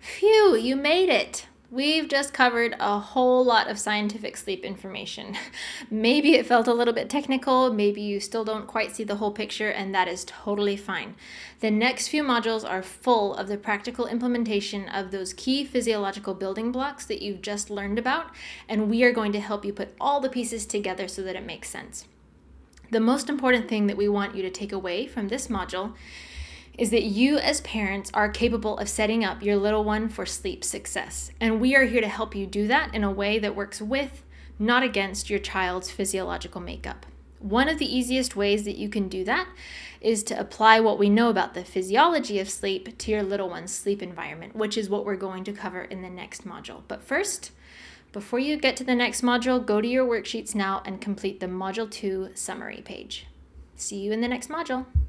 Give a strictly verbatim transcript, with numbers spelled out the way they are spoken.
Phew, you made it! We've just covered a whole lot of scientific sleep information. Maybe it felt a little bit technical, maybe you still don't quite see the whole picture, and that is totally fine. The next few modules are full of the practical implementation of those key physiological building blocks that you've just learned about, and we are going to help you put all the pieces together so that it makes sense. The most important thing that we want you to take away from this module is that you as parents are capable of setting up your little one for sleep success. And we are here to help you do that in a way that works with, not against, your child's physiological makeup. One of the easiest ways that you can do that is to apply what we know about the physiology of sleep to your little one's sleep environment, which is what we're going to cover in the next module. But first, before you get to the next module, go to your worksheets now and complete the Module two summary page. See you in the next module.